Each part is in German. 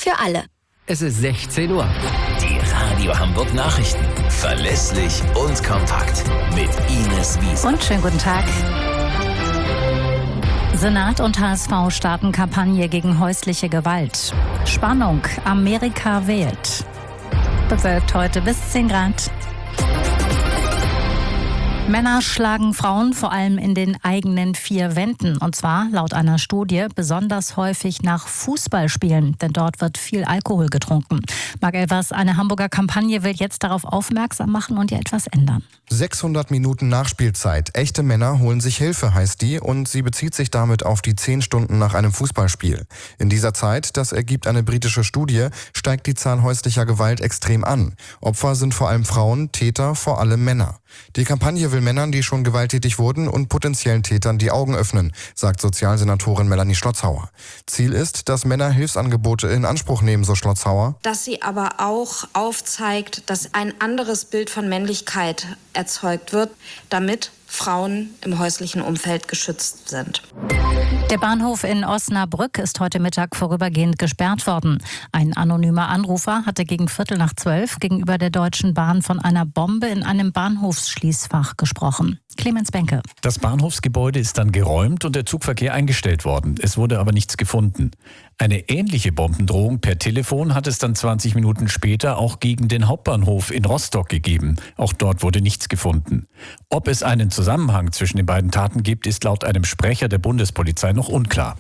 für alle. Es ist 16 Uhr. Die Radio Hamburg Nachrichten. Verlässlich und kompakt. Mit Ines Wiese. Und schönen guten Tag. Senat und HSV starten Kampagne gegen häusliche Gewalt. Spannung, Amerika wählt. Bewölkt heute bis 10 Grad. Männer schlagen Frauen vor allem in den eigenen 4 Wänden. Und zwar, laut einer Studie, besonders häufig nach Fußballspielen. Denn dort wird viel Alkohol getrunken. Marc Elvers, eine Hamburger Kampagne will jetzt darauf aufmerksam machen und ja etwas ändern. 600 Minuten Nachspielzeit. Echte Männer holen sich Hilfe, heißt die. Und sie bezieht sich damit auf die 10 Stunden nach einem Fußballspiel. In dieser Zeit, das ergibt eine britische Studie, steigt die Zahl häuslicher Gewalt extrem an. Opfer sind vor allem Frauen, Täter vor allem Männer. Die Kampagne will Männern, die schon gewalttätig wurden, und potenziellen Tätern die Augen öffnen, sagt Sozialsenatorin Melanie Schlotzhauer. Ziel ist, dass Männer Hilfsangebote in Anspruch nehmen, so Schlotzhauer. Dass sie aber auch aufzeigt, dass ein anderes Bild von Männlichkeit erzeugt wird, damit Frauen im häuslichen Umfeld geschützt sind. Der Bahnhof in Osnabrück ist heute Mittag vorübergehend gesperrt worden. Ein anonymer Anrufer hatte gegen 11:45 gegenüber der Deutschen Bahn von einer Bombe in einem Bahnhofsschließfach gesprochen. Clemens Benke. Das Bahnhofsgebäude ist dann geräumt und der Zugverkehr eingestellt worden. Es wurde aber nichts gefunden. Eine ähnliche Bombendrohung per Telefon hat es dann 20 Minuten später auch gegen den Hauptbahnhof in Rostock gegeben. Auch dort wurde nichts gefunden. Ob es einen Zusammenhang zwischen den beiden Taten gibt, ist laut einem Sprecher der Bundespolizei noch unklar.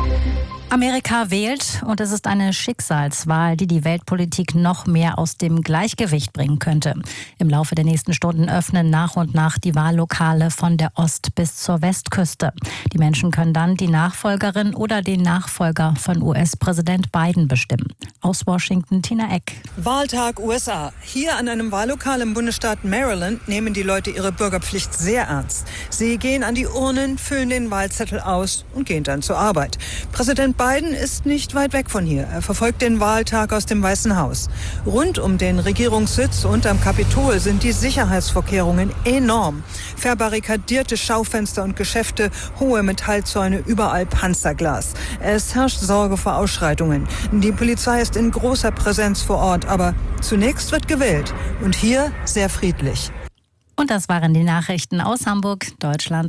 Amerika wählt und es ist eine Schicksalswahl, die die Weltpolitik noch mehr aus dem Gleichgewicht bringen könnte. Im Laufe der nächsten Stunden öffnen nach und nach die Wahllokale von der Ost- bis zur Westküste. Die Menschen können dann die Nachfolgerin oder den Nachfolger von US-Präsident Biden bestimmen. Aus Washington, Tina Eck. Wahltag USA. Hier an einem Wahllokal im Bundesstaat Maryland nehmen die Leute ihre Bürgerpflicht sehr ernst. Sie gehen an die Urnen, füllen den Wahlzettel aus und gehen dann zur Arbeit. Präsident Biden ist nicht weit weg von hier. Er verfolgt den Wahltag aus dem Weißen Haus. Rund um den Regierungssitz und am Kapitol sind die Sicherheitsvorkehrungen enorm. Verbarrikadierte Schaufenster und Geschäfte, hohe Metallzäune, überall Panzerglas. Es herrscht Sorge vor Ausschreitungen. Die Polizei ist in großer Präsenz vor Ort, aber zunächst wird gewählt. Und hier sehr friedlich. Und das waren die Nachrichten aus Hamburg, Deutschland.